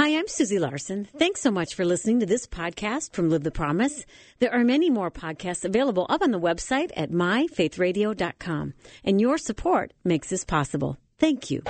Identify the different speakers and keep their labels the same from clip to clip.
Speaker 1: Hi, I'm Susie Larson. Thanks so much for listening to this podcast from Live the Promise. There are many more podcasts available up on the website at myfaithradio.com. And your support makes this possible. Thank you.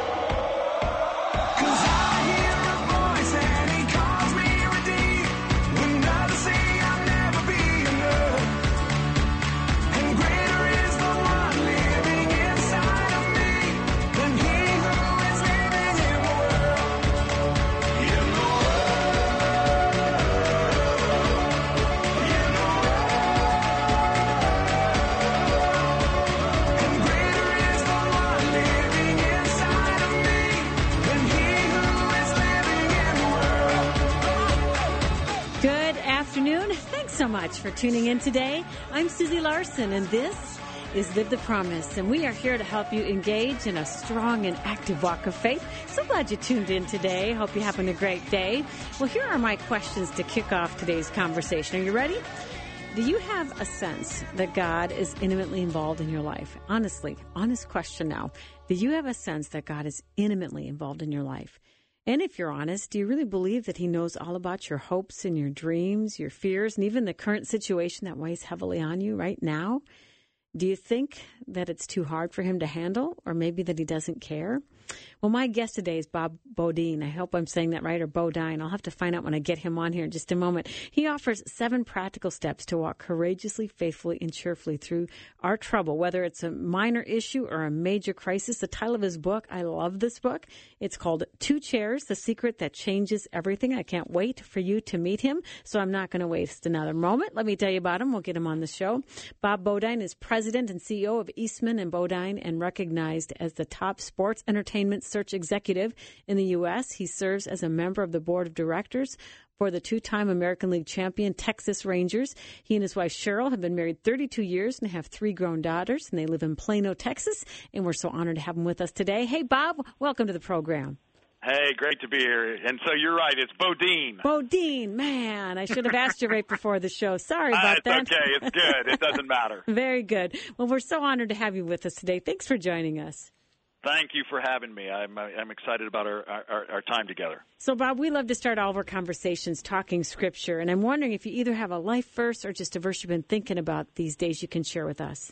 Speaker 1: So much for tuning in today. I'm Susie Larson, and this is Live the Promise, and we are here to help you engage in a strong and active walk of faith. So glad you tuned in today. Hope you're having a great day. Well, here are my questions to kick off today's conversation. Are you ready? Do you have a sense that God is intimately involved in your life? Honestly, honest question now. Do you have a sense that God is intimately involved in your life? And if you're honest, do you really believe that he knows all about your hopes and your dreams, your fears, and even the current situation that weighs heavily on you right now? Do you think that it's too hard for him to handle, or maybe that he doesn't care? Well, my guest today is Bob Beaudine. I hope I'm saying that right, or Beaudine. I'll have to find out when I get him on here in just a moment. He offers 7 practical steps to walk courageously, faithfully, and cheerfully through our trouble, whether it's a minor issue or a major crisis. The title of his book, I love this book. It's called 2 Chairs, The Secret That Changes Everything. I can't wait for you to meet him, so I'm not going to waste another moment. Let me tell you about him. We'll get him on the show. Bob Beaudine is president and CEO of Eastman & Beaudine and recognized as the top sports entertainment search executive in the U.S. He serves as a member of the board of directors for the 2-time American League champion Texas Rangers. He and his wife Cheryl have been married 32 years and have 3 grown daughters, and they live in Plano, Texas, and we're so honored to have him with us today. Hey, Bob, welcome to the program.
Speaker 2: Hey, great to be here. And so you're right, it's Beaudine.
Speaker 1: Beaudine, man, I should have asked you right before the show. Sorry about that.
Speaker 2: It's okay, it's good. It doesn't matter.
Speaker 1: Very good. Well, we're so honored to have you with us today. Thanks for joining us.
Speaker 2: Thank you for having me. I'm excited about our time together.
Speaker 1: So, Bob, we love to start all of our conversations talking Scripture, and I'm wondering if you either have a life verse or just a verse you've been thinking about these days you can share with us.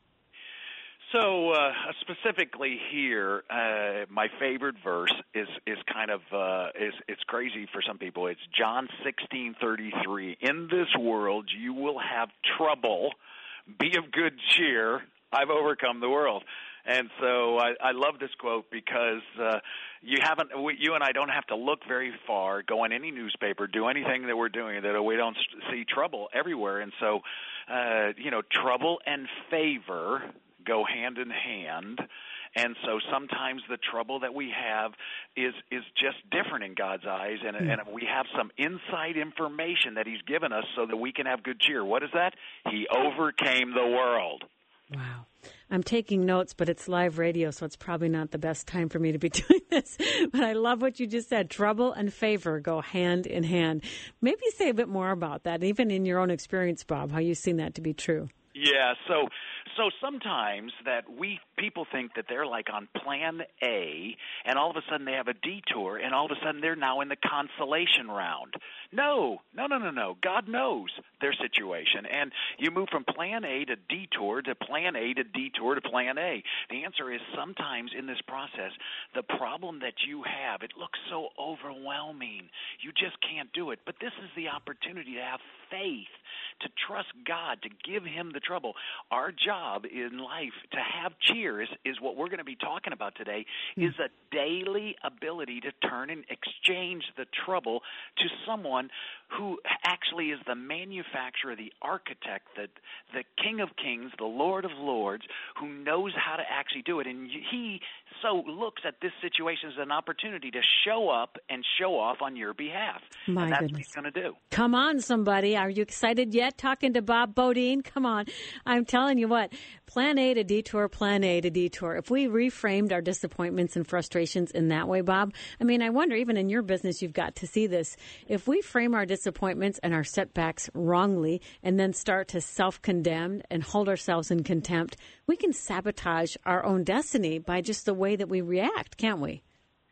Speaker 2: So, specifically here, my favorite verse is kind of it's crazy for some people. It's John 16:33. In this world you will have trouble. Be of good cheer. I've overcome the world. And so I love this quote because you and I don't have to look very far, go in any newspaper, do anything that we're doing that we don't see trouble everywhere. And so, trouble and favor go hand in hand. And so sometimes the trouble that we have is just different in God's eyes, and we have some inside information that he's given us so that we can have good cheer. What is that? He overcame the world.
Speaker 1: Wow. I'm taking notes, but it's live radio, so it's probably not the best time for me to be doing this. But I love what you just said. Trouble and favor go hand in hand. Maybe say a bit more about that, even in your own experience, Bob, how you've seen that to be true.
Speaker 2: Yeah, so sometimes that people think that they're like on plan A, and all of a sudden they have a detour, and all of a sudden they're now in the consolation round. No. God knows their situation, and you move from plan A to detour to plan A to detour to plan A. The answer is sometimes in this process, the problem that you have, it looks so overwhelming. You just can't do it. But this is the opportunity to have faith, to trust God, to give him the trouble. Our job in life to have cheer is what we're going to be talking about today, is a daily ability to turn and exchange the trouble to someone who actually is the manufacturer, the architect, the King of Kings, the Lord of Lords, who knows how to actually do it. And he so looks at this situation as an opportunity to show up and show off on your behalf.
Speaker 1: My
Speaker 2: and that's
Speaker 1: goodness.
Speaker 2: what he's going to do.
Speaker 1: Come on, somebody. Are you excited yet? Talking to Bob Beaudine? Come on. I'm telling you what, plan A to detour, plan A to detour. If we reframed our disappointments and frustrations in that way, Bob, I mean, I wonder, even in your business, you've got to see this. If we frame our disappointments and our setbacks wrongly and then start to self-condemn and hold ourselves in contempt, we can sabotage our own destiny by just the way that we react, can't we?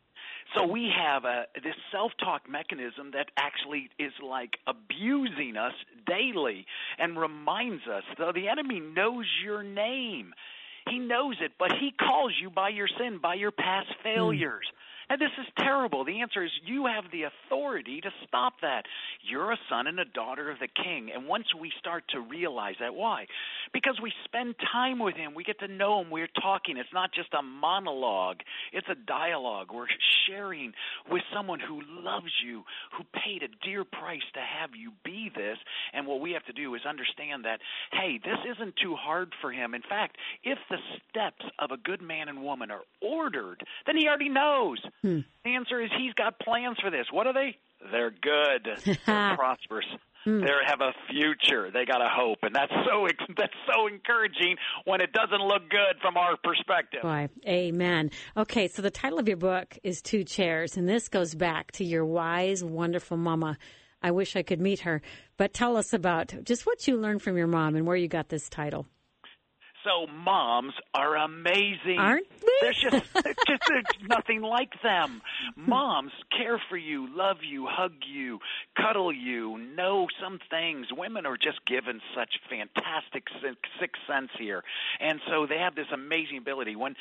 Speaker 2: So we have this self-talk mechanism that actually is like abusing us daily and reminds us, though the enemy knows your name. He knows it, but he calls you by your sin, by your past failures. And this is terrible. The answer is you have the authority to stop that. You're a son and a daughter of the King. And once we start to realize that, why? Because we spend time with him. We get to know him. We're talking. It's not just a monologue. It's a dialogue. We're sharing with someone who loves you, who paid a dear price to have you be this. And what we have to do is understand that, hey, this isn't too hard for him. In fact, if the steps of a good man and woman are ordered, then he already knows. The answer is he's got plans for this. What are they? They're good. They're prosperous. They have a future. They got a hope, and that's so encouraging when it doesn't look good from our perspective.
Speaker 1: Boy, amen. Okay, so the title of your book is Two Chairs, and this goes back to your wise, wonderful mama. I wish I could meet her. But tell us about just what you learned from your mom and where you got this title.
Speaker 2: So moms are amazing.
Speaker 1: Aren't we?
Speaker 2: There's nothing like them. Moms care for you, love you, hug you, cuddle you, know some things. Women are just given such fantastic sixth sense here. And so they have this amazing ability. When,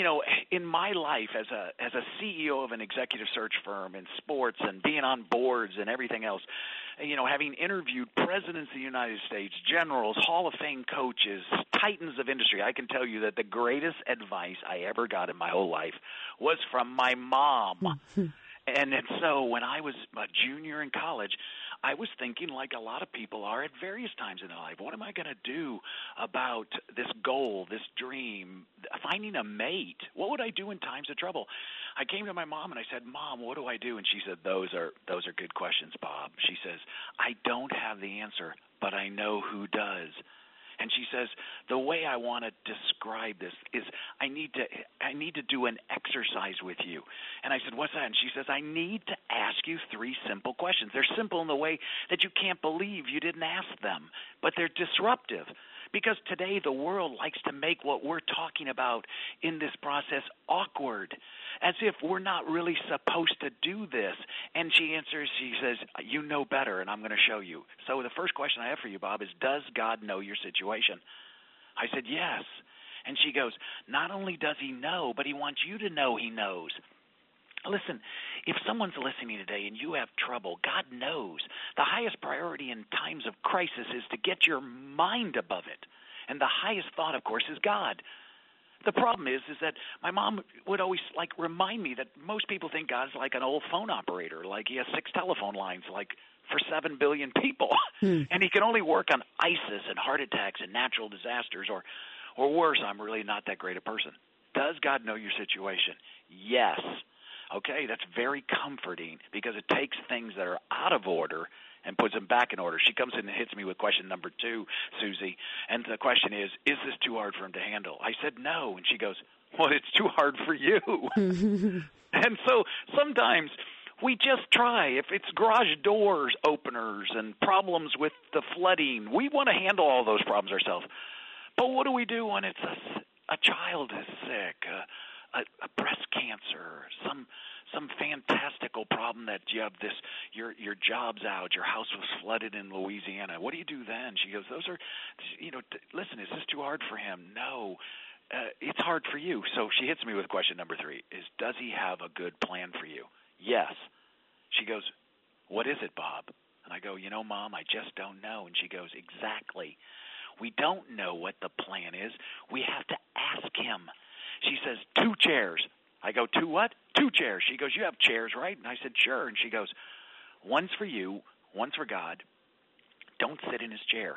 Speaker 2: in my life as a CEO of an executive search firm in sports and being on boards and everything else, having interviewed presidents of the United States, generals, Hall of Fame coaches, titans of industry, I can tell you that the greatest advice I ever got in my whole life was from my mom. And so when I was a junior in college, I was thinking like a lot of people are at various times in their life, what am I going to do about this goal, this dream, finding a mate? What would I do in times of trouble? I came to my mom and I said, Mom, what do I do? And she said, those are good questions, Bob. She says, I don't have the answer, but I know who does. And she says, the way I want to describe this is I need to do an exercise with you. And I said, what's that? And she says, I need to ask you 3 simple questions. They're simple in the way that you can't believe you didn't ask them, but they're disruptive. Because today the world likes to make what we're talking about in this process awkward, as if we're not really supposed to do this. And she says, you know better, and I'm going to show you. So the first question I have for you, Bob, is does God know your situation? I said, yes. And she goes, not only does he know, but he wants you to know he knows. Listen, if someone's listening today and you have trouble, God knows. The highest priority in times of crisis is to get your mind above it. And the highest thought, of course, is God. The problem is that my mom would always remind me that most people think God's like an old phone operator, like he has 6 telephone lines, like for 7 billion people. And he can only work on ISIS and heart attacks and natural disasters, or worse, I'm really not that great a person. Does God know your situation? Yes. Okay, that's very comforting because it takes things that are out of order and puts them back in order. She comes in and hits me with question number 2, Susie, and the question is this too hard for him to handle? I said no, and she goes, well, it's too hard for you. And so sometimes we just try. If it's garage doors openers and problems with the flooding, we want to handle all those problems ourselves. But what do we do when it's a child is sick, a breast cancer, some fantastical problem that you have your job's out, your house was flooded in Louisiana. What do you do then? She goes, those are, listen, is this too hard for him? No, it's hard for you. So she hits me with question number 3 is, does he have a good plan for you? Yes. She goes, what is it, Bob? And I go, Mom, I just don't know. And she goes, exactly. We don't know what the plan is. We have to ask him. She says, 2 chairs. I go, 2 what? 2 chairs. She goes, you have chairs, right? And I said, sure. And she goes, one's for you, one's for God. Don't sit in his chair.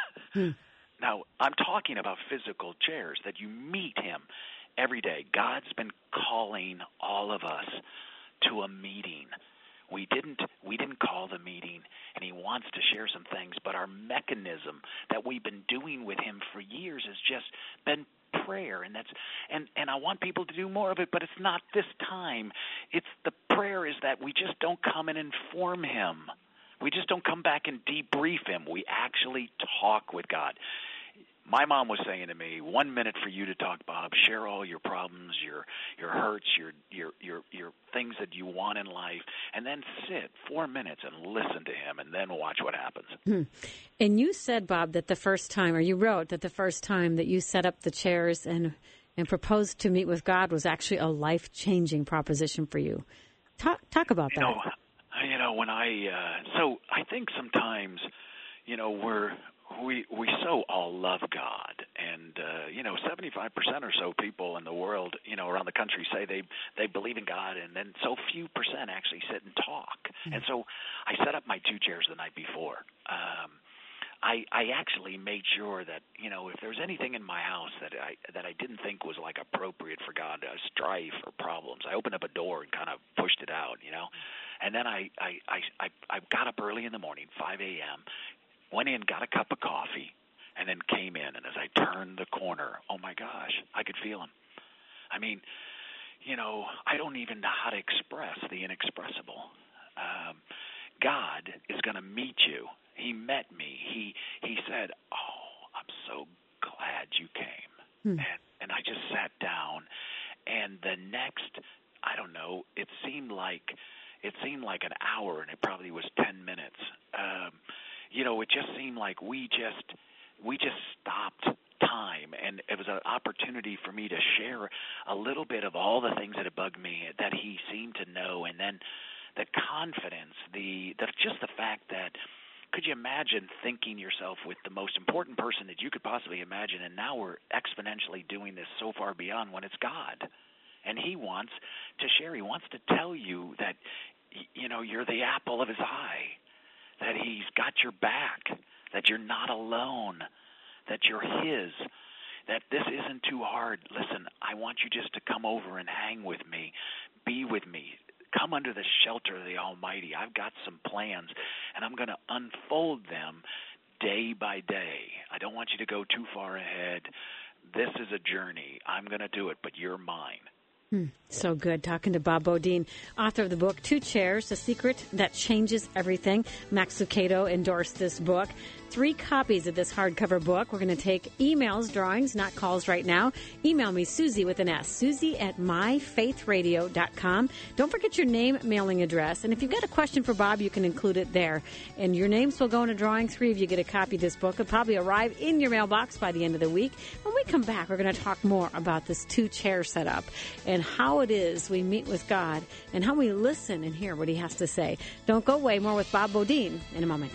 Speaker 2: Now, I'm talking about physical chairs, that you meet him every day. God's been calling all of us to a meeting. We didn't call the meeting, and he wants to share some things, but our mechanism that we've been doing with him for years has just been prayer, and I want people to do more of it, but it's not this time. It's the prayer is that we just don't come and inform him. We just don't come back and debrief him. We actually talk with God. My mom was saying to me, 1 minute for you to talk, Bob. Share all your problems, your hurts, your things that you want in life, and then sit 4 minutes and listen to him, and then watch what happens.
Speaker 1: And you said, Bob, that the first time, or you wrote that the first time that you set up the chairs and proposed to meet with God was actually a life-changing proposition for you. Talk about that.
Speaker 2: When so I think sometimes, we so all love God, and 75% or so people in the world, around the country say they believe in God, and then so few percent actually sit and talk. Mm-hmm. And so I set up my 2 chairs the night before. I actually made sure that if there was anything in my house that I didn't think was like appropriate for God, strife or problems, I opened up a door and kind of pushed it out, And then I got up early in the morning, 5 a.m., went in, got a cup of coffee, and then came in. And as I turned the corner, oh my gosh, I could feel him. I mean, I don't even know how to express the inexpressible. God is going to meet you. He met me. He said, "Oh, I'm so glad you came." And I just sat down, and the next, I don't know, it seemed like an hour, and it probably was 10 minutes. It just seemed like we just stopped time, and it was an opportunity for me to share a little bit of all the things that had bugged me that he seemed to know, and then the confidence, just the fact that, could you imagine thinking yourself with the most important person that you could possibly imagine, and now we're exponentially doing this so far beyond when it's God, and he wants to share. He wants to tell you that, you're the apple of his eye, that he's got your back, that you're not alone, that you're his, that this isn't too hard. Listen, I want you just to come over and hang with me, be with me. Come under the shelter of the Almighty. I've got some plans, and I'm going to unfold them day by day. I don't want you to go too far ahead. This is a journey. I'm going to do it, but you're mine.
Speaker 1: So good. Talking to Bob Beaudine, author of the book, 2 Chairs, The Secret That Changes Everything. Max Lucado endorsed this book. 3 copies of this hardcover book. We're going to take emails, drawings, not calls right now. Email me, Susie with an S, Susie@myfaithradio.com. Don't forget your name, mailing address. And if you've got a question for Bob, you can include it there. And your names will go in a drawing. 3 of you get a copy of this book. It'll probably arrive in your mailbox by the end of the week. When we come back, we're going to talk more about this 2-chair setup and how it is we meet with God and how we listen and hear what he has to say. Don't go away. More with Bob Beaudine in a moment.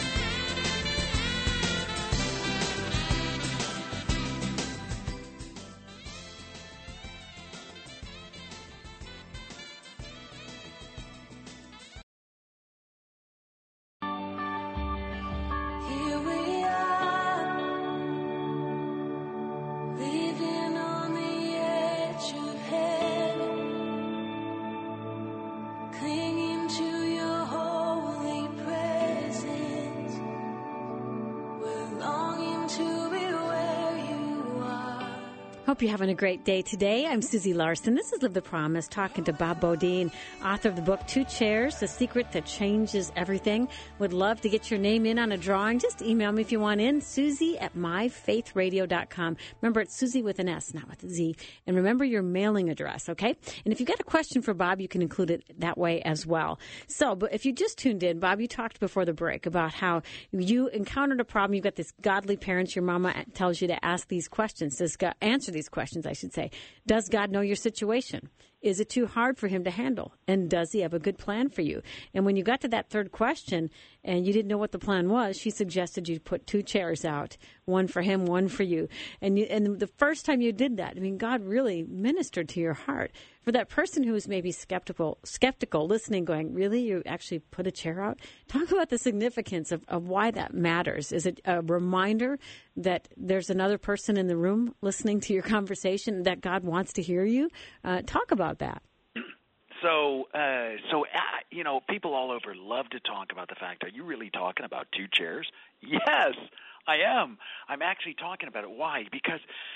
Speaker 1: Hope you're having a great day today. I'm Susie Larson. This is Live the Promise, talking to Bob Beaudine, author of the book, 2 Chairs, The Secret That Changes Everything. Would love to get your name in on a drawing. Just email me if you want in, Susie@myfaithradio.com. Remember, it's Susie with an S, not with a Z. And remember your mailing address, okay? And if you've got a question for Bob, you can include it that way as well. So, but if you just tuned in, Bob, you talked before the break about how you encountered a problem. You've got this godly parents. Your mama tells you to ask these questions, answer these questions, I should say. Does God know your situation? Is it too hard for him to handle? And does he have a good plan for you? And when you got to that third question and you didn't know what the plan was, she suggested you put 2 chairs out, one for him, one for you. And the first time you did that, I mean, God really ministered to your heart. For that person who is maybe skeptical, listening, going, really, you actually put a chair out? Talk about the significance of why that matters. Is it a reminder that there's another person in the room listening to your conversation, that God wants to hear you? Talk about that.
Speaker 2: So, people all over love to talk about the fact, are you really talking about 2 chairs? Yes, I am. I'm actually talking about it. Why? Because,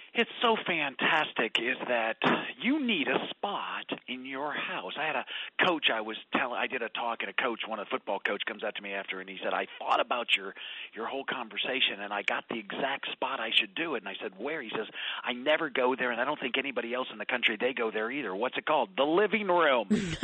Speaker 2: it's so fantastic is that you need a spot in your house. I had a coach I did a talk, and one of the football coach comes up to me after, and he said, I thought about your whole conversation, and I got the exact spot I should do it. And I said, where? He says, I never go there, and I don't think anybody else in the country, they go there either. What's it called? The living room.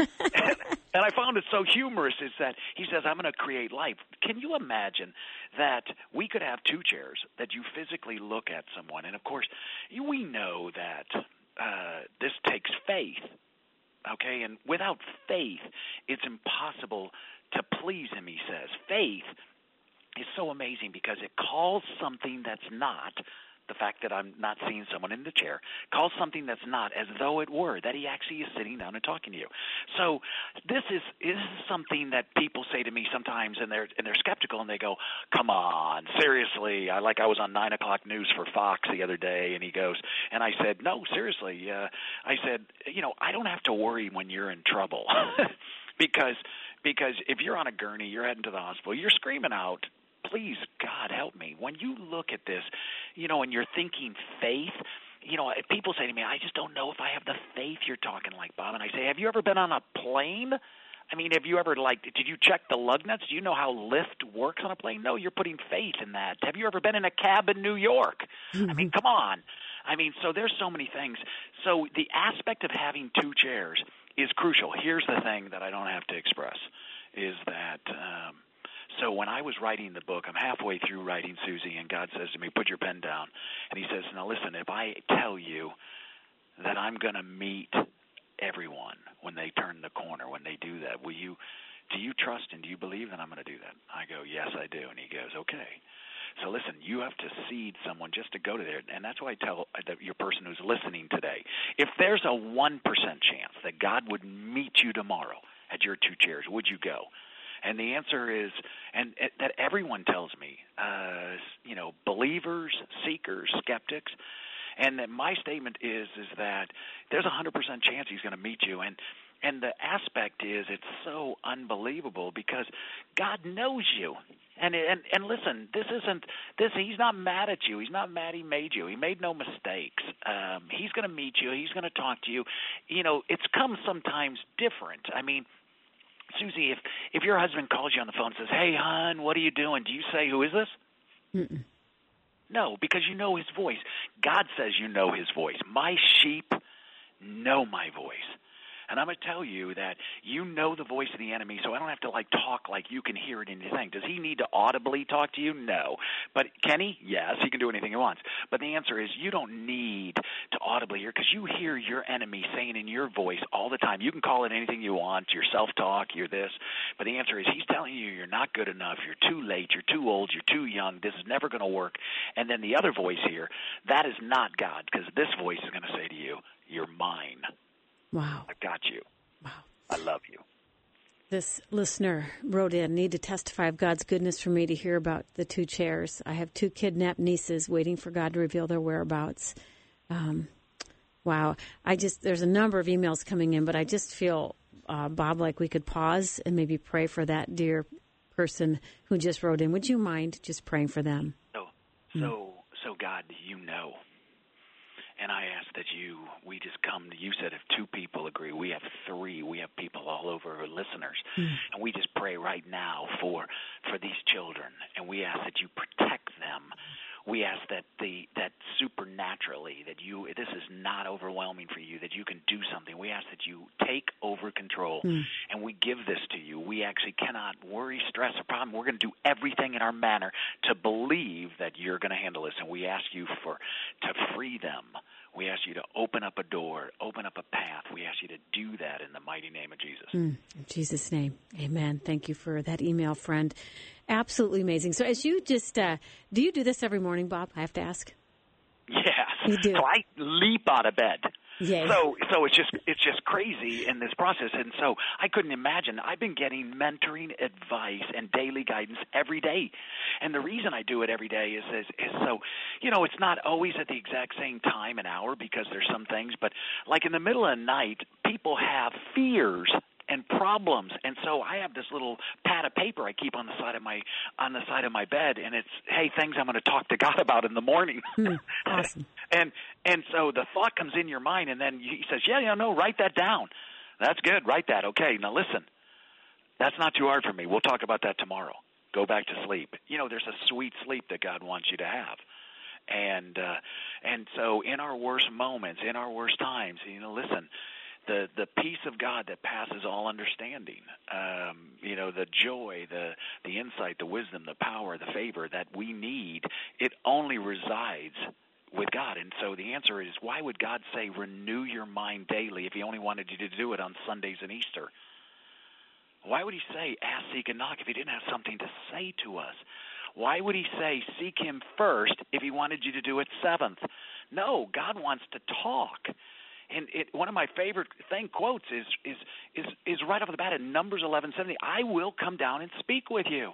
Speaker 2: And I found it so humorous is that he says, I'm going to create life. Can you imagine that we could have two chairs that you physically look at someone? And, of course, we know that this takes faith, okay? And without faith, it's impossible to please him, he says. Faith is so amazing because it calls something that's not, the fact that I'm not seeing someone in the chair, calls something that's not as though it were, that he actually is sitting down and talking to you. So this is something that people say to me sometimes, and they're skeptical, and they go, come on, seriously. I was on 9 o'clock news for Fox the other day, and he goes, and I said, no, seriously. I said, I don't have to worry when you're in trouble because if you're on a gurney, you're heading to the hospital, you're screaming out, please, God, help me. When you look at this, and you're thinking faith, people say to me, I just don't know if I have the faith you're talking like, Bob. And I say, have you ever been on a plane? I mean, have you ever, did you check the lug nuts? Do you know how lift works on a plane? No, you're putting faith in that. Have you ever been in a cab in New York? I mean, come on. I mean, so there's so many things. So the aspect of having two chairs is crucial. Here's the thing that I don't have to express is that so when I was writing the book, I'm halfway through writing, Susie, and God says to me, put your pen down. And he says, now listen, if I tell you that I'm going to meet everyone when they turn the corner, when they do that, do you trust and do you believe that I'm going to do that? I go, yes, I do. And he goes, okay. So listen, you have to seed someone just to go to there. And that's why I tell your person who's listening today, if there's a 1% chance that God would meet you tomorrow at your two chairs, would you go? And the answer is, and that everyone tells me, believers, seekers, skeptics, and that my statement is that there's a 100% chance he's going to meet you. And the aspect is it's so unbelievable because God knows you. And listen, he's not mad at you. He's not mad he made you. He made no mistakes. He's going to meet you. He's going to talk to you. It's come sometimes different. I mean, Susie, if your husband calls you on the phone and says, hey, hon, what are you doing? Do you say, who is this? Mm-mm. No, because you know his voice. God says you know his voice. My sheep know my voice. And I'm going to tell you that you know the voice of the enemy, so I don't have to talk like you can hear it in your thing. Does he need to audibly talk to you? No. But can he? Yes, he can do anything he wants. But the answer is you don't need to audibly hear because you hear your enemy saying in your voice all the time. You can call it anything you want, your self-talk, you're this. But the answer is he's telling you you're not good enough, you're too late, you're too old, you're too young, this is never going to work. And then the other voice here, that is not God because this voice is going to say to you, you're mine.
Speaker 1: Wow.
Speaker 2: I got you.
Speaker 1: Wow.
Speaker 2: I love you.
Speaker 1: This listener wrote in, need to testify of God's goodness for me to hear about the two chairs. I have two kidnapped nieces waiting for God to reveal their whereabouts. Wow. There's a number of emails coming in, but I just feel, Bob, like we could pause and maybe pray for that dear person who just wrote in. Would you mind just praying for them?
Speaker 2: So God, you know. And I ask that we just come to you said if two people agree, we have three. We have people all over, listeners. And we just pray right now for these children. And we ask that you protect them. We ask that supernaturally that this is not overwhelming for you, that you can do something. We ask that you take over control, and we give this to you. We actually cannot worry, stress, or problem. We're going to do everything in our manner to believe that you're going to handle this, and we ask you to free them. We ask you to open up a door, open up a path. We ask you to do that in the mighty name of Jesus.
Speaker 1: In Jesus' name, amen. Thank you for that email, friend. Absolutely amazing. So as you just, do you do this every morning, Bob? I have to ask.
Speaker 2: Yes.
Speaker 1: You do.
Speaker 2: So I leap out of bed.
Speaker 1: Yay.
Speaker 2: So it's just crazy in this process, and so I couldn't imagine. I've been getting mentoring advice and daily guidance every day, and the reason I do it every day is so it's not always at the exact same time and hour because there's some things, but like in the middle of the night, people have fears. and problems. And so I have this little pad of paper I keep on the side of my bed, and it's, hey, things I'm going to talk to God about in the morning.
Speaker 1: Awesome.
Speaker 2: And so the thought comes in your mind, and then he says, no, write that down. That's good. Write that. Okay, now listen. That's not too hard for me. We'll talk about that tomorrow. Go back to sleep. There's a sweet sleep that God wants you to have. And so in our worst moments, in our worst times, listen, the peace of God that passes all understanding, the joy, the insight, the wisdom, the power, the favor that we need, it only resides with God. And so the answer is, why would God say renew your mind daily if he only wanted you to do it on Sundays and Easter? Why would he say ask, seek, and knock if he didn't have something to say to us? Why would he say seek him first if he wanted you to do it seventh? No, God wants to talk. And one of my favorite quotes is right off the bat in Numbers 11:70. I will come down and speak with you.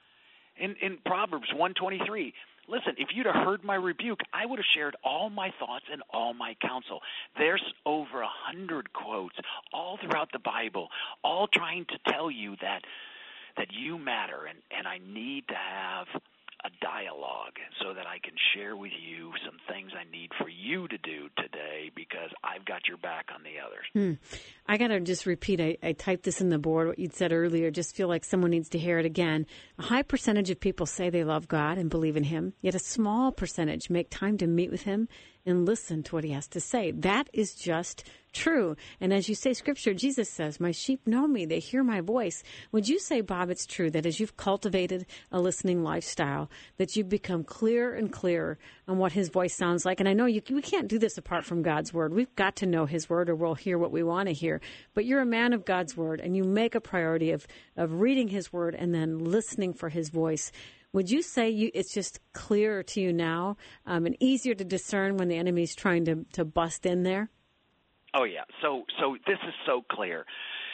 Speaker 2: In Proverbs 1:23. Listen, if you'd have heard my rebuke, I would have shared all my thoughts and all my counsel. There's over 100 quotes all throughout the Bible, all trying to tell you that you matter, and I need to have a dialogue so that I can share with you some things I need for you to do today, because I've got your back on the others.
Speaker 1: I got to just repeat, I typed this in the board, what you'd said earlier, just feel like someone needs to hear it again. A high percentage of people say they love God and believe in him, yet a small percentage make time to meet with him and listen to what he has to say. That is just true. And as you say, Scripture, Jesus says, my sheep know me. They hear my voice. Would you say, Bob, it's true that as you've cultivated a listening lifestyle, that you've become clearer and clearer on what his voice sounds like? And I know we can't do this apart from God's word. We've got to know his word or we'll hear what we want to hear. But you're a man of God's word, and you make a priority of reading his word and then listening for his voice. Would you say it's just clearer to you now and easier to discern when the enemy's trying to bust in there?
Speaker 2: Oh, yeah. So this is so clear.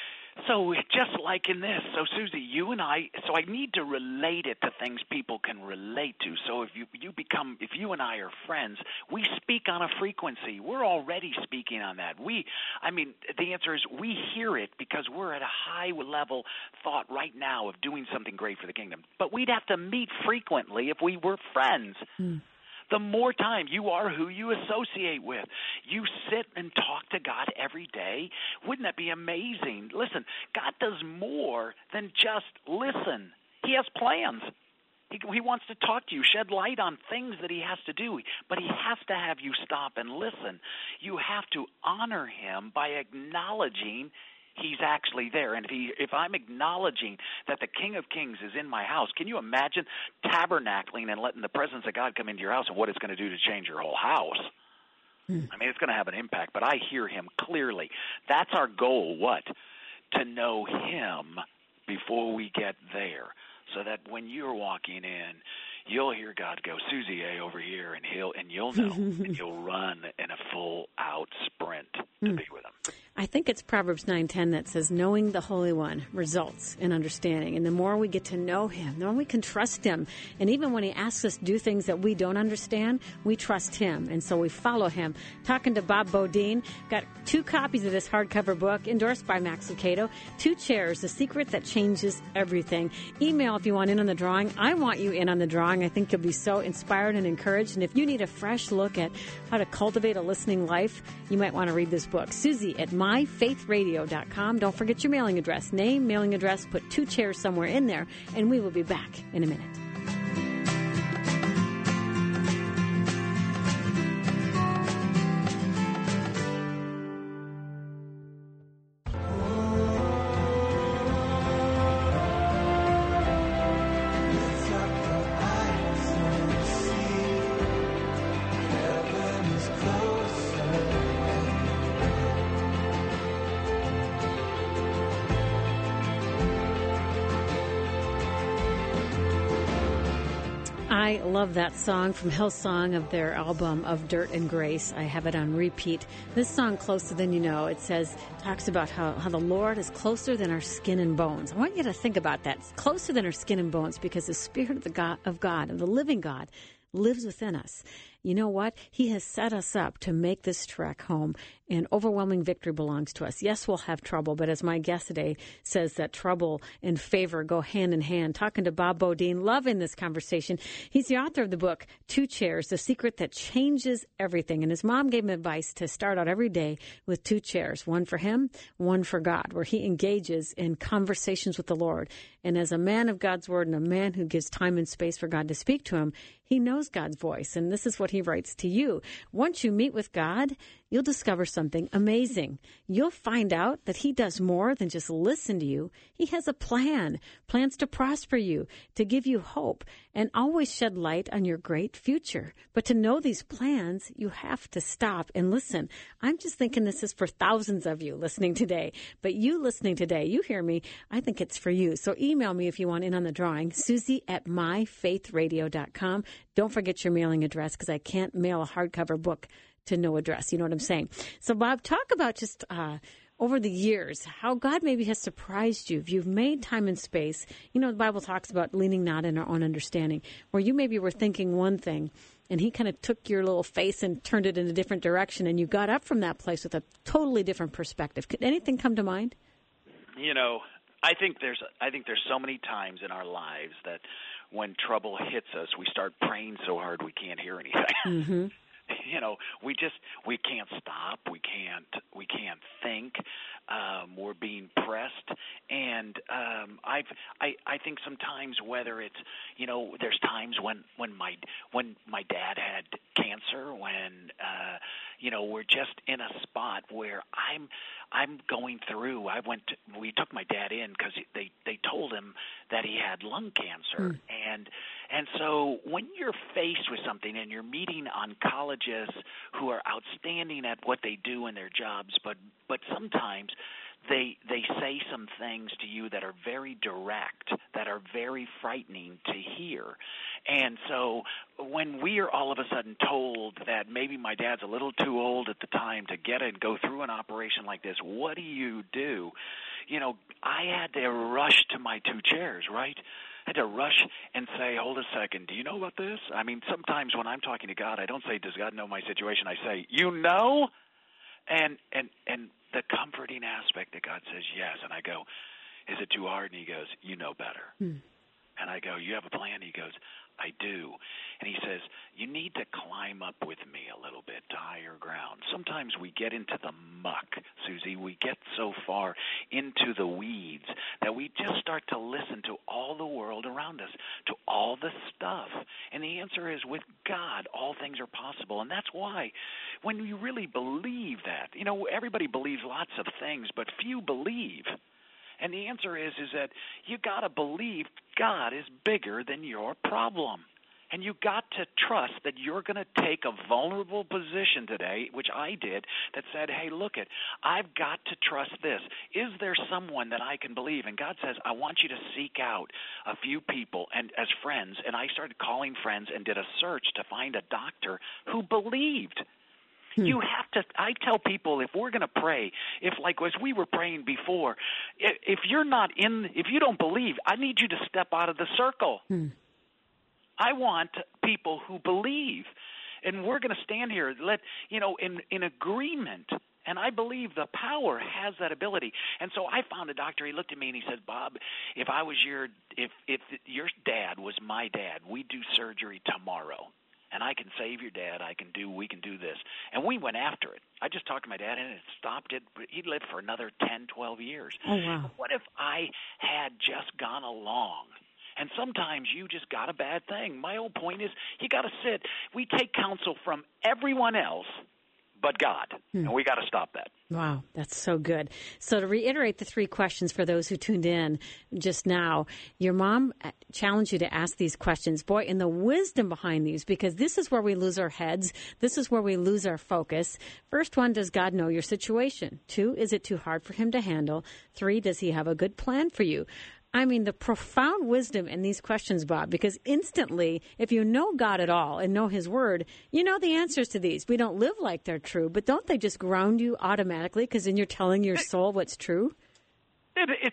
Speaker 2: So just like in this, so Susie, you and I need to relate it to things people can relate to. So if you and I are friends, we speak on a frequency. We're already speaking on that. The answer is we hear it because we're at a high level thought right now of doing something great for the kingdom. But we'd have to meet frequently if we were friends. The more time you are who you associate with. You sit and talk to God every day. Wouldn't that be amazing? Listen, God does more than just listen. He has plans. He wants to talk to you, shed light on things that he has to do, but he has to have you stop and listen. You have to honor him by acknowledging he's actually there. And if I'm acknowledging that the King of Kings is in my house, can you imagine tabernacling and letting the presence of God come into your house and what it's going to do to change your whole house? It's going to have an impact, but I hear him clearly. That's our goal, what? To know him before we get there, so that when you're walking in, you'll hear God go, Susie A. over here, and you'll know, and you'll run in a full-out sprint to be with him.
Speaker 1: I think it's Proverbs 9:10 that says, knowing the Holy One results in understanding. And the more we get to know him, the more we can trust him. And even when he asks us to do things that we don't understand, we trust him. And so we follow him. Talking to Bob Beaudine, got 2 copies of this hardcover book, endorsed by Max Lucado, 2 chairs, The Secret That Changes Everything. Email if you want in on the drawing. I want you in on the drawing. I think you'll be so inspired and encouraged. And if you need a fresh look at how to cultivate a listening life, you might want to read this book. Susie at myfaithradio.com. Don't forget your mailing address. Name, mailing address, put 2 chairs somewhere in there, and we will be back in a minute. I love that song from Hillsong of their album Of Dirt and Grace. I have it on repeat. This song, Closer Than You Know, talks about how the Lord is closer than our skin and bones. I want you to think about that. It's closer than our skin and bones because the Spirit of the living God, lives within us. you know what? He has set us up to make this trek home, and overwhelming victory belongs to us. Yes, we'll have trouble, but as my guest today says, that trouble and favor go hand in hand. Talking to Bob Beaudine, loving this conversation. He's the author of the book, Two Chairs, The Secret That Changes Everything. And his mom gave him advice to start out every day with two chairs, one for him, one for God, where he engages in conversations with the Lord. And as a man of God's word and a man who gives time and space for God to speak to him, he knows God's voice. And this is what he writes to you. Once you meet with God, you'll discover something amazing. You'll find out that he does more than just listen to you. He has a plan, plans to prosper you, to give you hope, and always shed light on your great future. But to know these plans, you have to stop and listen. I'm just thinking this is for thousands of you listening today. But you listening today, you hear me, I think it's for you. So email me if you want in on the drawing, Susie@myfaithradio.com. Don't forget your mailing address, because I can't mail a hardcover book to no address. You know what I'm saying? So, Bob, talk about just over the years, how God maybe has surprised you. If you've made time and space, you know, the Bible talks about leaning not in our own understanding, where you maybe were thinking one thing, and he kind of took your little face and turned it in a different direction, and you got up from that place with a totally different perspective. Could anything come to mind?
Speaker 2: You know, I think there's so many times in our lives that when trouble hits us, we start praying so hard we can't hear anything.
Speaker 1: Mm-hmm.
Speaker 2: You know, we can't stop. We can't think. We're being pressed, and I think sometimes, whether it's, you know, there's times when my dad had cancer, when you know, we're just in a spot where I'm going through. We took my dad in because they told him that he had lung cancer, and so when you're faced with something and you're meeting oncologists who are outstanding at what they do in their jobs, but sometimes they say some things to you that are very direct, that are very frightening to hear. And so when we are all of a sudden told that maybe my dad's a little too old at the time to go through an operation like this, what do? You know, I had to rush to my two chairs, right? I had to rush and say, hold a second, do you know about this? I mean, sometimes when I'm talking to God, I don't say, does God know my situation? I say, you know? And the comforting aspect that God says yes, and I go, is it too hard? And he goes, you know better. And I go, you have a plan? He goes, I do. And he says, you need to climb up with me a little bit to higher ground. Sometimes we get into the muck, Susie. We get so far into the weeds that we just start to listen to all the world around us, to all the stuff. And the answer is, with God, all things are possible. And that's why when you really believe that, you know, everybody believes lots of things, but few believe. And the answer is that you got to believe God is bigger than your problem. And you got to trust that you're going to take a vulnerable position today, which I did, that said, hey, look I've got to trust this. Is there someone that I can believe? And God says, I want you to seek out a few people and as friends. And I started calling friends and did a search to find a doctor who believed. You have to, I tell people, if we're going to pray, if like as we were praying before, if you don't believe, I need you to step out of the circle. I want people who believe, and we're going to stand here, in agreement. And I believe the power has that ability. And so I found a doctor. He looked at me and he said, Bob, if your dad was my dad, we'd do surgery tomorrow. And I can save your dad. We can do this. And we went after it. I just talked to my dad and it stopped it. He'd lived for another 10, 12 years.
Speaker 1: Oh, wow.
Speaker 2: What if I had just gone along? And sometimes you just got a bad thing. My whole point is you got to sit. We take counsel from everyone else but God. And we got to stop that.
Speaker 1: Wow, that's so good. So to reiterate the three questions for those who tuned in just now, your mom challenged you to ask these questions. Boy, and the wisdom behind these, because this is where we lose our heads. This is where we lose our focus. First one, does God know your situation? 2, is it too hard for him to handle? 3, does he have a good plan for you? I mean, the profound wisdom in these questions, Bob, because instantly, if you know God at all and know his word, you know the answers to these. We don't live like they're true, but don't they just ground you automatically because then you're telling your soul what's true?
Speaker 2: It's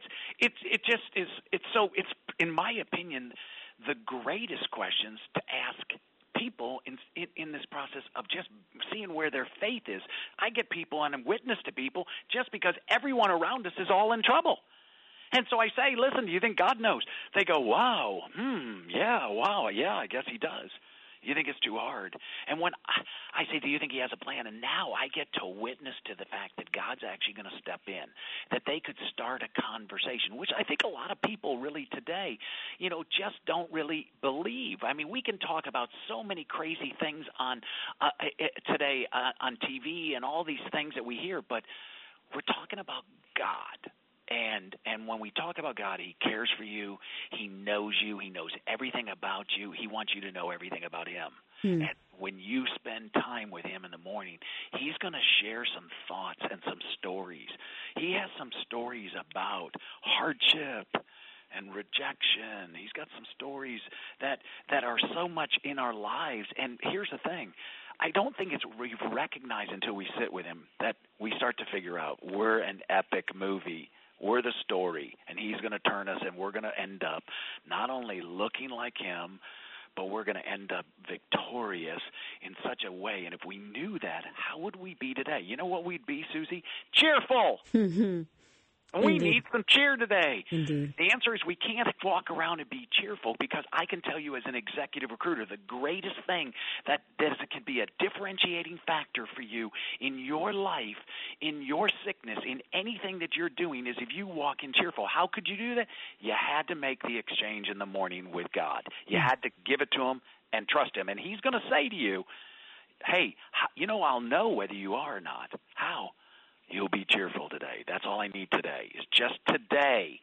Speaker 2: in my opinion, the greatest questions to ask people in this process of just seeing where their faith is. I get people and I witness to people just because everyone around us is all in trouble. And so I say, listen, do you think God knows? They go, wow, yeah, I guess he does. You think it's too hard? And when I say, do you think he has a plan? And now I get to witness to the fact that God's actually going to step in, that they could start a conversation, which I think a lot of people really today, just don't really believe. I mean, we can talk about so many crazy things on today on TV and all these things that we hear, but we're talking about God. And when we talk about God, he cares for you. He knows you. He knows everything about you. He wants you to know everything about him. And when you spend time with him in the morning, he's going to share some thoughts and some stories. He has some stories about hardship and rejection. He's got some stories that are so much in our lives. And here's the thing. I don't think we recognize until we sit with him that we start to figure out we're an epic movie. We're the story, and he's going to turn us, and we're going to end up not only looking like him, but we're going to end up victorious in such a way. And if we knew that, how would we be today? You know what we'd be, Susie? Cheerful. And we need some cheer today.
Speaker 1: Indeed.
Speaker 2: The answer is we can't walk around and be cheerful, because I can tell you as an executive recruiter, the greatest thing that can be a differentiating factor for you in your life, in your sickness, in anything that you're doing is if you walk in cheerful. How could you do that? You had to make the exchange in the morning with God. You had to give it to him and trust him. And he's going to say to you, hey, I'll know whether you are or not. How? You'll be cheerful today. That's all I need today, is just today.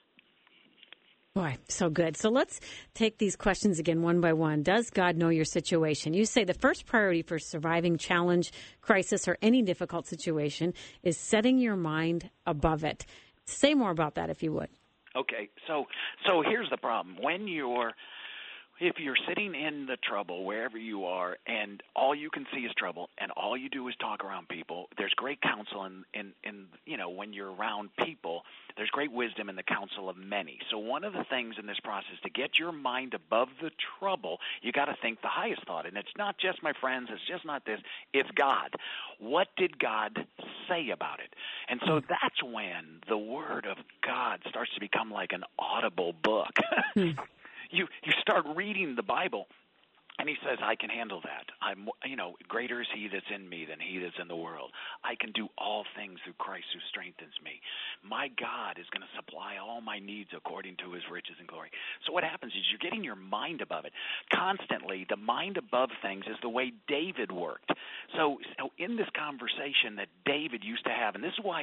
Speaker 1: Boy, so good. So let's take these questions again one by one. Does God know your situation? You say the first priority for surviving challenge, crisis, or any difficult situation is setting your mind above it. Say more about that, if you would.
Speaker 2: Okay, so here's the problem. If you're sitting in the trouble wherever you are and all you can see is trouble and all you do is talk around people, there's great counsel in when you're around people, there's great wisdom in the counsel of many. So one of the things in this process to get your mind above the trouble, you got to think the highest thought. And it's not just my friends, it's just not this, it's God. What did God say about it? And so that's when the Word of God starts to become like an audible book. You start reading the Bible, and he says, I can handle that. Greater is he that's in me than he that's in the world. I can do all things through Christ who strengthens me. My God is going to supply all my needs according to his riches and glory. So what happens is you're getting your mind above it. Constantly, the mind above things is the way David worked. So in this conversation that David used to have, and this is why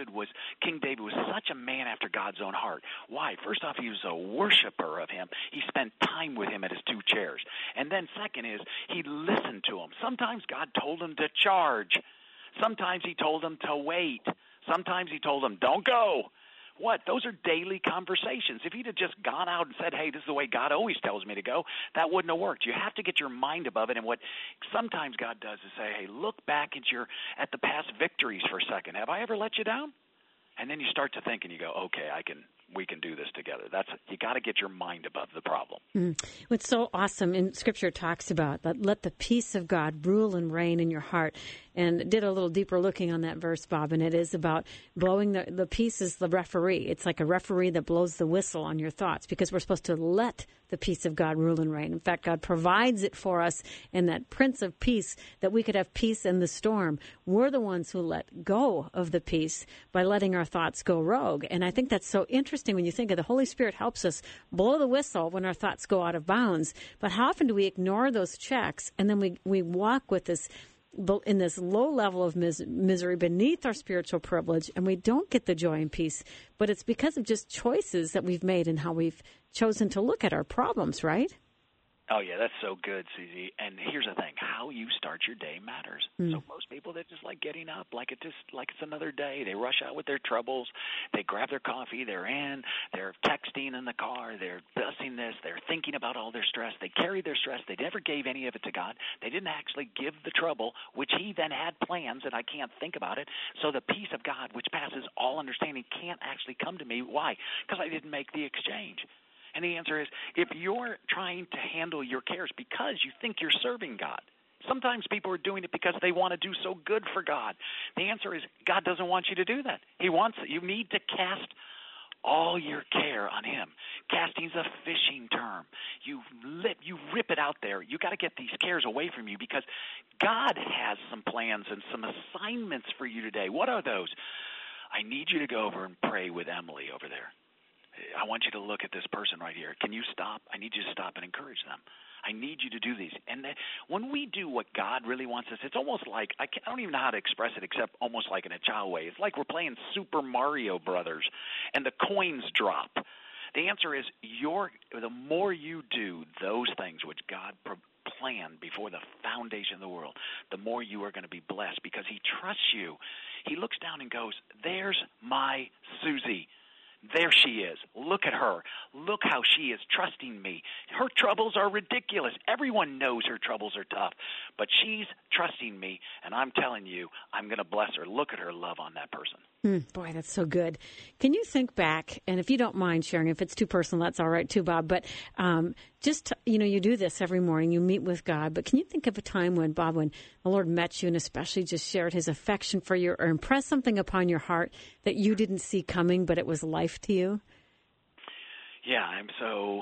Speaker 2: King David was such a man after God's own heart. Why? First off, he was a worshiper of him. He spent time with him at his two chairs. And then second is he listened to him. Sometimes God told him to charge. Sometimes he told him to wait. Sometimes he told him, don't go. What? Those are daily conversations. If he'd have just gone out and said, hey, this is the way God always tells me to go, that wouldn't have worked. You have to get your mind above it. And what sometimes God does is say, hey, look back at the past victories for a second. Have I ever let you down? And then you start to think and you go, okay, we can do this together. You got to get your mind above the problem.
Speaker 1: What's so awesome, and Scripture talks about that, let the peace of God rule and reign in your heart. And did a little deeper looking on that verse, Bob, and it is about blowing the peace is the referee. It's like a referee that blows the whistle on your thoughts, because we're supposed to let the peace of God rule and reign. In fact, God provides it for us in that Prince of Peace, that we could have peace in the storm. We're the ones who let go of the peace by letting our thoughts go rogue. And I think that's so interesting when you think of the Holy Spirit helps us blow the whistle when our thoughts go out of bounds. But how often do we ignore those checks, and then we walk with this in this low level of misery beneath our spiritual privilege, and we don't get the joy and peace. But it's because of just choices that we've made and how we've chosen to look at our problems, right?
Speaker 2: Oh, yeah, that's so good, Susie. And here's the thing. How you start your day matters. So most people, they just like getting up like it's another day. They rush out with their troubles. They grab their coffee. They're texting in the car. They're bussing this. They're thinking about all their stress. They carry their stress. They never gave any of it to God. They didn't actually give the trouble, which he then had plans that I can't think about it. So the peace of God, which passes all understanding, can't actually come to me. Why? Because I didn't make the exchange. And the answer is, if you're trying to handle your cares because you think you're serving God, sometimes people are doing it because they want to do so good for God. The answer is, God doesn't want you to do that. You need to cast all your care on him. Casting's a fishing term. You rip it out there. You got to get these cares away from you because God has some plans and some assignments for you today. What are those? I need you to go over and pray with Emily over there. I want you to look at this person right here. Can you stop? I need you to stop and encourage them. I need you to do these. And when we do what God really wants us, it's almost like, I don't even know how to express it except almost like in a child way. It's like we're playing Super Mario Brothers and the coins drop. The answer is the more you do those things which God planned before the foundation of the world, the more you are going to be blessed because he trusts you. He looks down and goes, there's my Susie. There she is. Look at her. Look how she is trusting me. Her troubles are ridiculous. Everyone knows her troubles are tough, but she's trusting me, and I'm telling you, I'm going to bless her. Look at her love on that person.
Speaker 1: Boy, that's so good. Can you think back, and if you don't mind sharing, if it's too personal, that's all right too, Bob, but you do this every morning, you meet with God, but can you think of a time when, Bob, when the Lord met you and especially just shared his affection for you or impressed something upon your heart that you didn't see coming, but it was life to you?
Speaker 2: Yeah, I'm so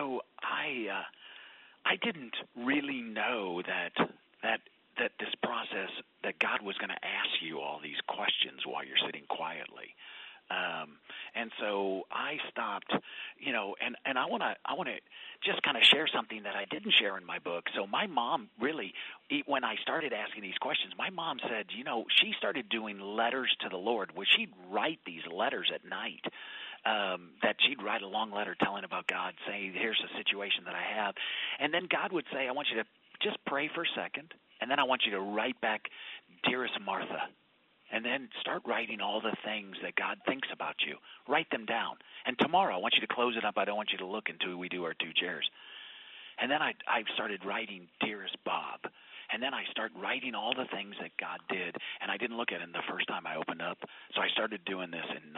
Speaker 2: I didn't really know that this process, that God was going to ask you all these questions while you're sitting quietly. And so I stopped, and I want to just kind of share something that I didn't share in my book. So my mom really, when I started asking these questions, my mom said, she started doing letters to the Lord where she'd write these letters at night. That she'd write a long letter telling about God, saying, here's the situation that I have. And then God would say, I want you to just pray for a second, and then I want you to write back, dearest Martha. And then start writing all the things that God thinks about you. Write them down. And tomorrow, I want you to close it up. I don't want you to look until we do our two chairs. And then I started writing, dearest Bob. And then I started writing all the things that God did. And I didn't look at it the first time I opened up. So I started doing this in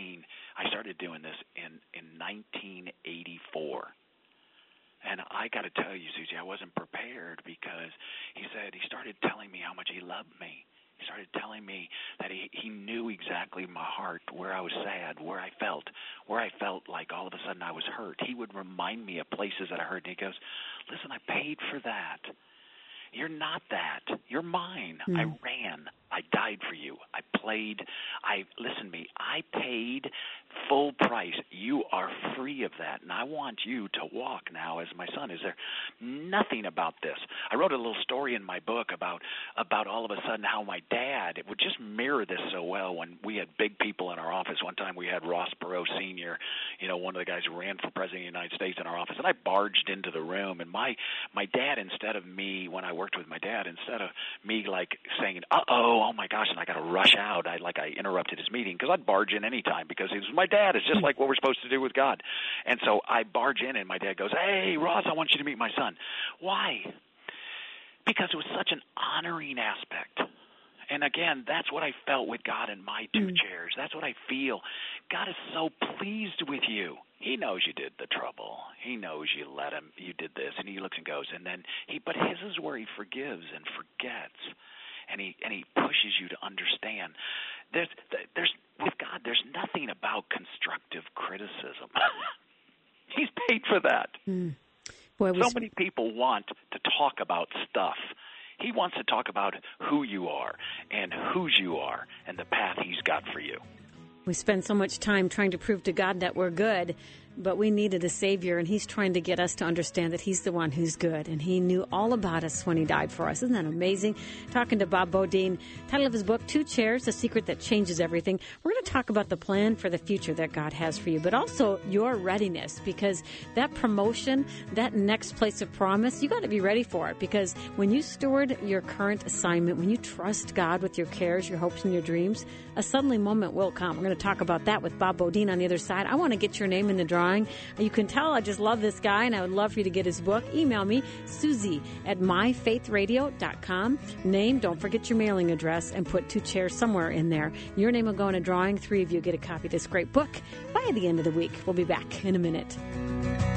Speaker 2: 1984. And I got to tell you, Susie, I wasn't prepared because he started telling me how much he loved me. He started telling me that he knew exactly my heart, where I was sad, where I felt like all of a sudden I was hurt. He would remind me of places that I hurt. And he goes, listen, I paid for that. You're not that. You're mine. I ran. I died for you. I paid full price. You are free of that, and I want you to walk now as my son. Is there nothing about this? I wrote a little story in my book about all of a sudden how my dad, it would just mirror this so well when we had big people in our office. One time we had Ross Perot Sr., one of the guys who ran for president of the United States in our office, and I barged into the room, and my dad, instead of me, when I worked with my dad, instead of me like saying, oh my gosh, and I got to rush out, I interrupted his meeting because I'd barge in any time because he was my dad. It's just like what we're supposed to do with God. And so I barge in, and my dad goes, hey, Ross, I want you to meet my son. Why? Because it was such an honoring aspect. And again, that's what I felt with God in my two chairs. That's what I feel. God is so pleased with you. He knows you did the trouble. He knows you did this, and he looks and goes, but his is where he forgives and forgets. And he pushes you to understand. There's with God, there's nothing about constructive criticism. He's paid for that. So many people want to talk about stuff. He wants to talk about who you are and whose you are and the path he's got for you.
Speaker 1: We spend so much time trying to prove to God that we're good, but we needed a Savior, and he's trying to get us to understand that he's the one who's good, and he knew all about us when he died for us. Isn't that amazing? Talking to Bob Beaudine. Title of his book, Two Chairs, The Secret That Changes Everything. We're going to talk about the plan for the future that God has for you, but also your readiness, because that promotion, that next place of promise, you got to be ready for it, because when you steward your current assignment, when you trust God with your cares, your hopes, and your dreams, a suddenly moment will come. We're going to talk about that with Bob Beaudine on the other side. I want to get your name in the drawing. You can tell I just love this guy, and I would love for you to get his book. Email me, Susie@myfaithradio.com. Name, don't forget your mailing address, and put Two Chairs somewhere in there. Your name will go in a drawing. 3 of you get a copy of this great book by the end of the week. We'll be back in a minute.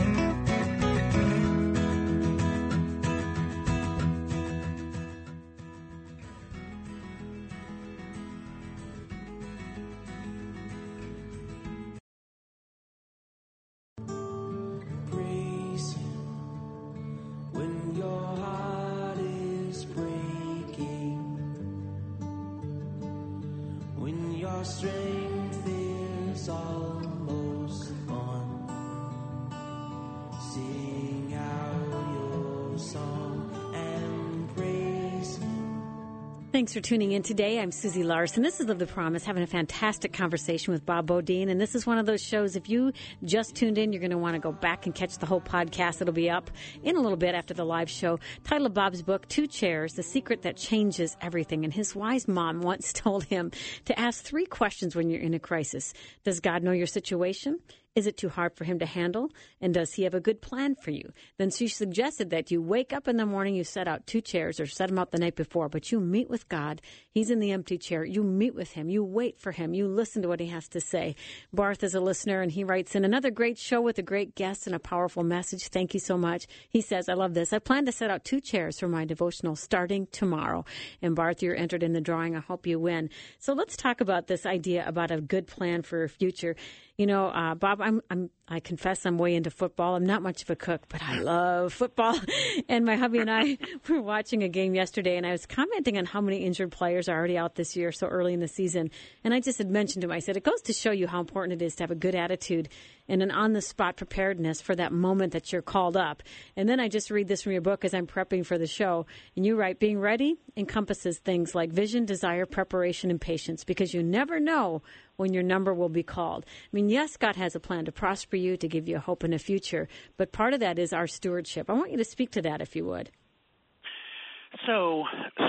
Speaker 3: strength is almost gone. Sing out your song and praise.
Speaker 1: Thanks for tuning in today. I'm Susie Larson. This is Live the Promise, having a fantastic conversation with Bob Beaudine. And this is one of those shows, if you just tuned in, you're going to want to go back and catch the whole podcast. It'll be up in a little bit after the live show. Title of Bob's book, Two Chairs, The Secret That Changes Everything. And his wise mom once told him to ask 3 questions when you're in a crisis. Does God know your situation? Is it too hard for him to handle? And does he have a good plan for you? Then she suggested that you wake up in the morning, you set out 2 chairs or set them out the night before, but you meet with God. He's in the empty chair. You meet with him. You wait for him. You listen to what he has to say. Barth is a listener, and he writes in, another great show with a great guest and a powerful message. Thank you so much. He says, I love this. I plan to set out 2 chairs for my devotional starting tomorrow. And Barth, you're entered in the drawing. I hope you win. So let's talk about this idea about a good plan for your future. You know, Bob, I confess I'm way into football. I'm not much of a cook, but I love football. And my hubby and I were watching a game yesterday, and I was commenting on how many injured players are already out this year, so early in the season. And I just had mentioned to him, I said, it goes to show you how important it is to have a good attitude and an on-the-spot preparedness for that moment that you're called up. And then I just read this from your book as I'm prepping for the show. And you write, being ready encompasses things like vision, desire, preparation, and patience, because you never know when your number will be called. I mean, yes, God has a plan to prosper you, to give you a hope in a future, but part of that is our stewardship. I want you to speak to that, if you would.
Speaker 2: So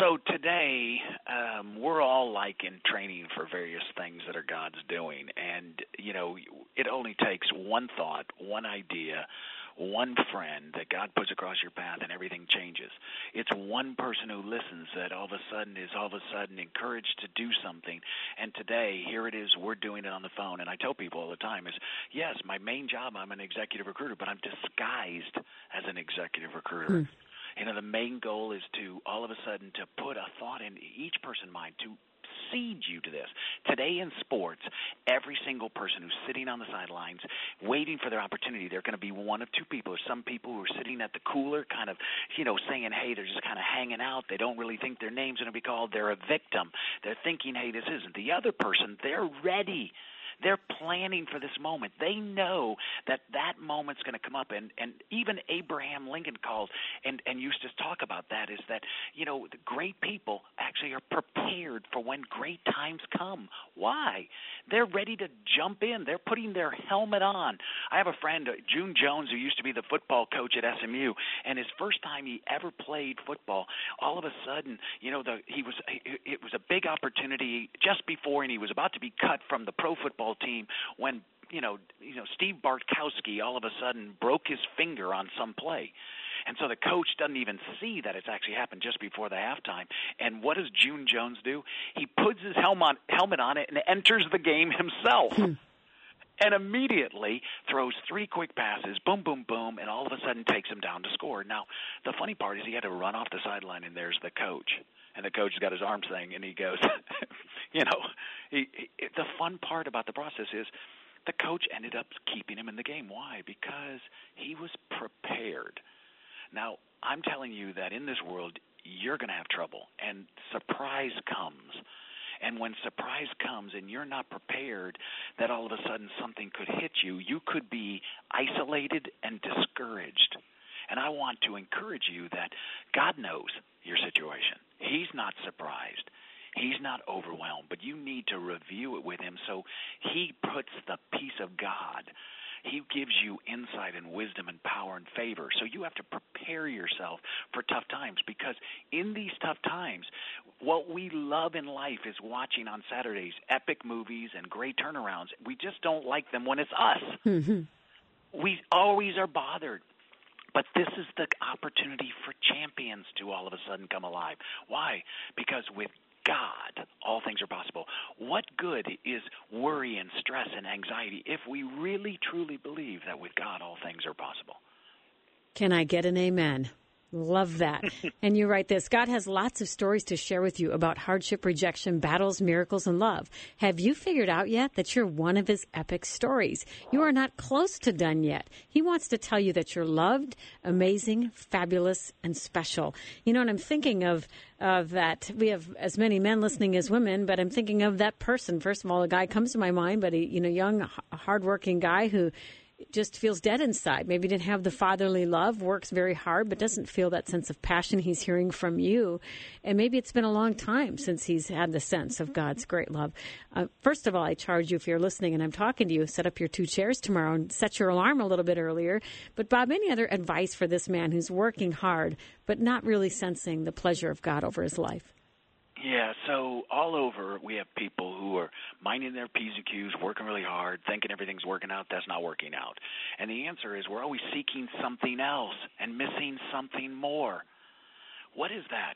Speaker 2: today, we're all like in training for various things that are God's doing. And, you know, it only takes one thought, one idea, one friend that God puts across your path, and everything changes. It's one person who listens that all of a sudden encouraged to do something. And today, here it is, we're doing it on the phone. And I tell people all the time is, yes, my main job, I'm an executive recruiter, but I'm disguised as an executive recruiter. You know, the main goal is to all of a sudden to put a thought in each person's mind, to seed you to this. Today in sports, every single person who's sitting on the sidelines waiting for their opportunity, they're going to be one of 2 people. There's some people who are sitting at the cooler kind of, you know, saying, hey, they're just kind of hanging out. They don't really think their name's going to be called. They're a victim. They're thinking, hey, this isn't. The other person, they're ready. They're planning for this moment. They know that that moment's going to come up. And even Abraham Lincoln calls and used to talk about that, is that, you know, the great people actually are prepared for when great times come. Why? They're ready to jump in. They're putting their helmet on. I have a friend, June Jones, who used to be the football coach at SMU, and his first time he ever played football, all of a sudden, you know, it was a big opportunity just before, and he was about to be cut from the pro football team when you know Steve Bartkowski all of a sudden broke his finger on some play. And so the coach doesn't even see that it's actually happened just before the halftime. And what does June Jones do? He puts his helmet on it and enters the game himself. And immediately throws 3 quick passes, boom, boom, boom, and all of a sudden takes him down to score. Now, the funny part is he had to run off the sideline, and there's the coach. And the coach has got his arms thing, and he goes, you know, the fun part about the process is the coach ended up keeping him in the game. Why? Because he was prepared. Now, I'm telling you that in this world, you're going to have trouble, and surprise comes. And when surprise comes and you're not prepared, that all of a sudden something could hit you, you could be isolated and discouraged. And I want to encourage you that God knows your situation. He's not surprised. He's not overwhelmed, but you need to review it with him. So he puts the peace of God. He gives you insight and wisdom and power and favor. So you have to prepare yourself for tough times, because in these tough times, what we love in life is watching on Saturdays epic movies and great turnarounds. We just don't like them when it's us. Mm-hmm. We always are bothered. But this is the opportunity for champions to all of a sudden come alive. Why? Because with God, all things are possible. What good is worry and stress and anxiety if we really, truly believe that with God, all things are possible?
Speaker 1: Can I get an amen? Love that. And you write this: God has lots of stories to share with you about hardship, rejection, battles, miracles, and love. Have you figured out yet that you're one of his epic stories? You are not close to done yet. He wants to tell you that you're loved, amazing, fabulous, and special. You know, and I'm thinking of that. We have as many men listening as women, but I'm thinking of that person. First of all, a guy comes to my mind, but a young, hardworking guy who just feels dead inside. Maybe didn't have the fatherly love, works very hard, but doesn't feel that sense of passion he's hearing from you. And maybe it's been a long time since he's had the sense of God's great love. First of all, I charge you, if you're listening and I'm talking to you, set up your 2 chairs tomorrow and set your alarm a little bit earlier. But Bob, any other advice for this man who's working hard, but not really sensing the pleasure of God over his life?
Speaker 2: Yeah, so all over we have people who are minding their P's and Q's, working really hard, thinking everything's working out. That's not working out. And the answer is we're always seeking something else and missing something more. What is that?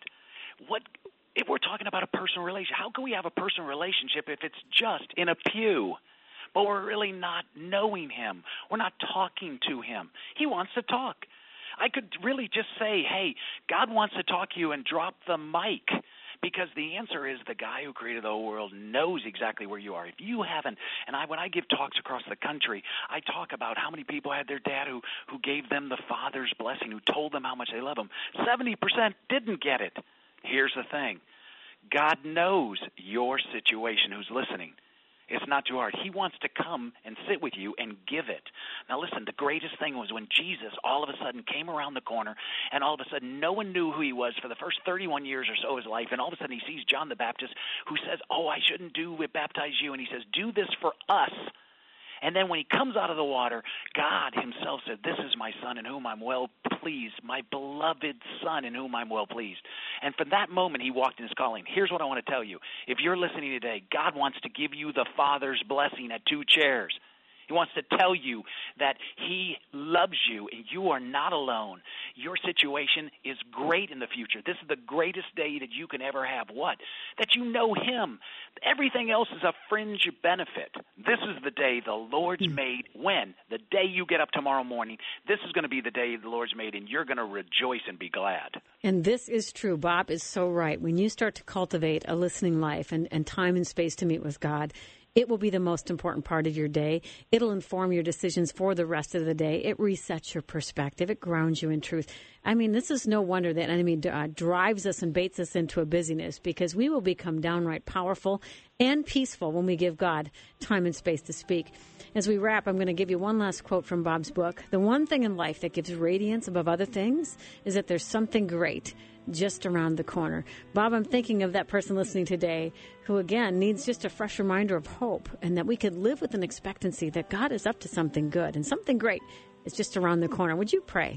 Speaker 2: If we're talking about a personal relationship, how can we have a personal relationship if it's just in a pew? But we're really not knowing him. We're not talking to him. He wants to talk. I could really just say, hey, God wants to talk to you, and drop the mic. Because the answer is the guy who created the whole world knows exactly where you are. If you haven't, and when I give talks across the country, I talk about how many people had their dad who gave them the Father's blessing, who told them how much they love him. 70% didn't get it. Here's the thing. God knows your situation, who's listening. It's not too hard. He wants to come and sit with you and give it. Now, listen, the greatest thing was when Jesus all of a sudden came around the corner, and all of a sudden no one knew who he was for the first 31 years or so of his life, and all of a sudden he sees John the Baptist, who says, I shouldn't baptize you, and he says, do this for us. And then when he comes out of the water, God himself said, this is my son in whom I'm well pleased, my beloved son in whom I'm well pleased. And from that moment, he walked in his calling. Here's what I want to tell you. If you're listening today, God wants to give you the Father's blessing at 2 chairs. He wants to tell you that he loves you and you are not alone. Your situation is great in the future. This is the greatest day that you can ever have. What? That you know him. Everything else is a fringe benefit. This is the day the Lord's made. When? The day you get up tomorrow morning. This is going to be the day the Lord's made, and you're going to rejoice and be glad.
Speaker 1: And this is true. Bob is so right. When you start to cultivate a listening life and time and space to meet with God, it will be the most important part of your day. It'll inform your decisions for the rest of the day. It resets your perspective. It grounds you in truth. I mean, this is no wonder that enemy drives us and baits us into a busyness, because we will become downright powerful and peaceful when we give God time and space to speak. As we wrap, I'm going to give you one last quote from Bob's book. The one thing in life that gives radiance above other things is that there's something great just around the corner. Bob, I'm thinking of that person listening today who, again, needs just a fresh reminder of hope, and that we could live with an expectancy that God is up to something good and something great is just around the corner. Would you pray?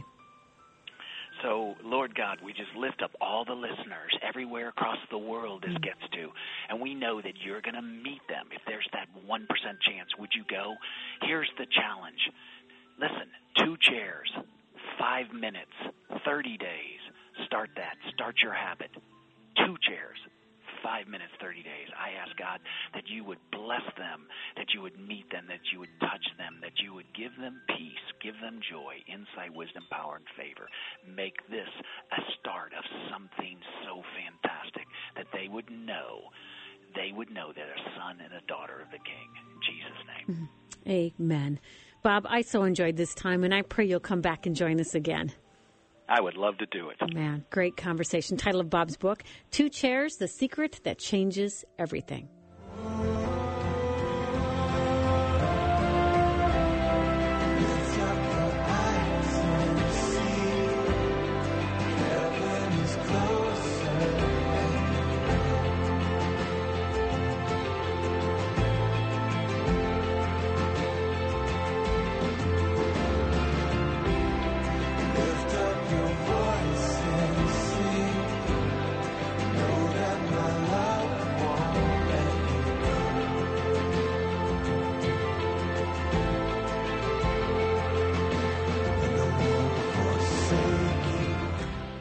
Speaker 2: So, Lord God, we just lift up all the listeners everywhere across the world this gets to, and we know that you're going to meet them. If there's that 1% chance, would you go? Here's the challenge. Listen, 2 chairs, 5 minutes, 30 days. Start that. Start your habit. 2 chairs, 5 minutes, 30 days. I ask God that you would bless them, that you would meet them, that you would touch them, that you would give them peace, give them joy, insight, wisdom, power, and favor. Make this a start of something so fantastic that they would know they're a son and a daughter of the King. In Jesus' name.
Speaker 1: Amen. Bob, I so enjoyed this time, and I pray you'll come back and join us again.
Speaker 2: I would love to do it.
Speaker 1: Man, great conversation. Title of Bob's book, 2 Chairs, The Secret That Changes Everything.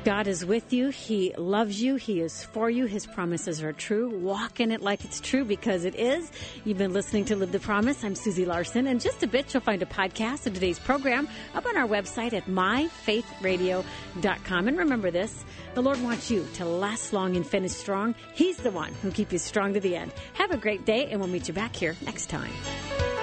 Speaker 1: God is with you. He loves you. He is for you. His promises are true. Walk in it like it's true, because it is. You've been listening to Live the Promise. I'm Susie Larson. In just a bit, you'll find a podcast of today's program up on our website at myfaithradio.com. And remember this, the Lord wants you to last long and finish strong. He's the one who'll keep you strong to the end. Have a great day, and we'll meet you back here next time.